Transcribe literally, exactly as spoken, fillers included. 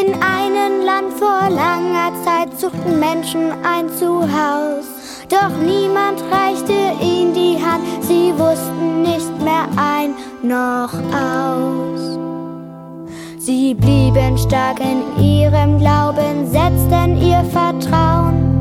In einem Land vor langer Zeit suchten Menschen ein Zuhause. Doch niemand reichte ihnen die Hand, sie wussten nicht mehr ein noch aus. Sie blieben stark in ihrem Glauben, setzten ihr Vertrauen